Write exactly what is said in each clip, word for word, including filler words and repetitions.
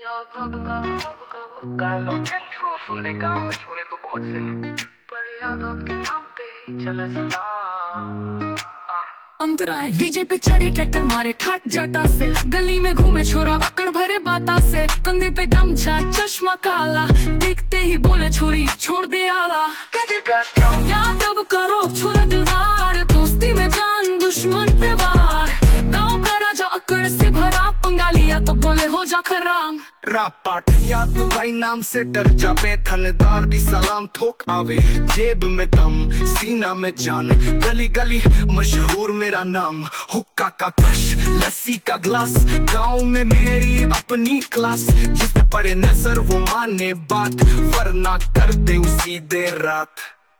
got looking truthful, they got me छोड़े तो बहुत से पर याद आपके नाम पे ही चले सदा। अंतराय डीजे पे चढ़े ट्रैक्टर मारे ठाट जटा से, गली में घूमे छोरा अकड़ भरे बाता से, कंधे पे गमछा चश्मा काला, देखते ही बोले छोरी छोड़ दे आला। याद अब करो छोरा दिलदार, दोस्ती में जान दुश्मन पे वार, गाँव का राजा अकड़ से भरा, पंगा लिया तो बोले हो जा खराम। रापाट याद भाई नाम से डर जावे, थानेदार दी सलाम ठोक आवे, जेब में दम सीना में जान, गली गली मशहूर मेरा नाम, हुक्का का कश लस्सी का ग्लास, गाँव में मेरी अपनी क्लास, जिस पे पड़े नजर वो माने बात, वरना कर दे उसी देर रात।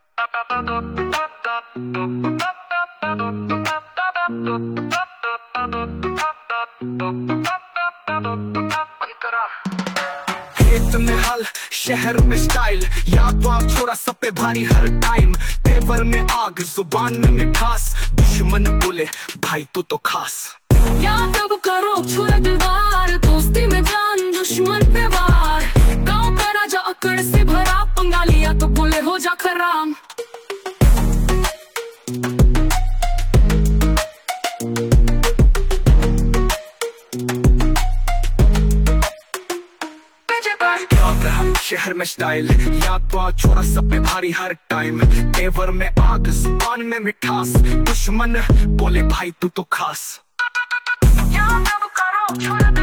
खेत में हल शहर में स्टाइल, याद बाप छोरा सब पे भारी हर टाइम, तेवर में आग जुबान में मिठास, दुश्मन बोले भाई तू तो खास। याद अब करो छोरा दिलदार, दोस्ती में जान दुश्मन पे वार, गाँव का राजा अकड़ से भरा, पंगा लिया तो बोले हो जा खराम। शहर में स्टाइल, याद बात छोरा सब पे भारी हर टाइम, तेवर में आग जुबान में मिठास, दुश्मन बोले भाई तू तो खास। याद अब करो छोरा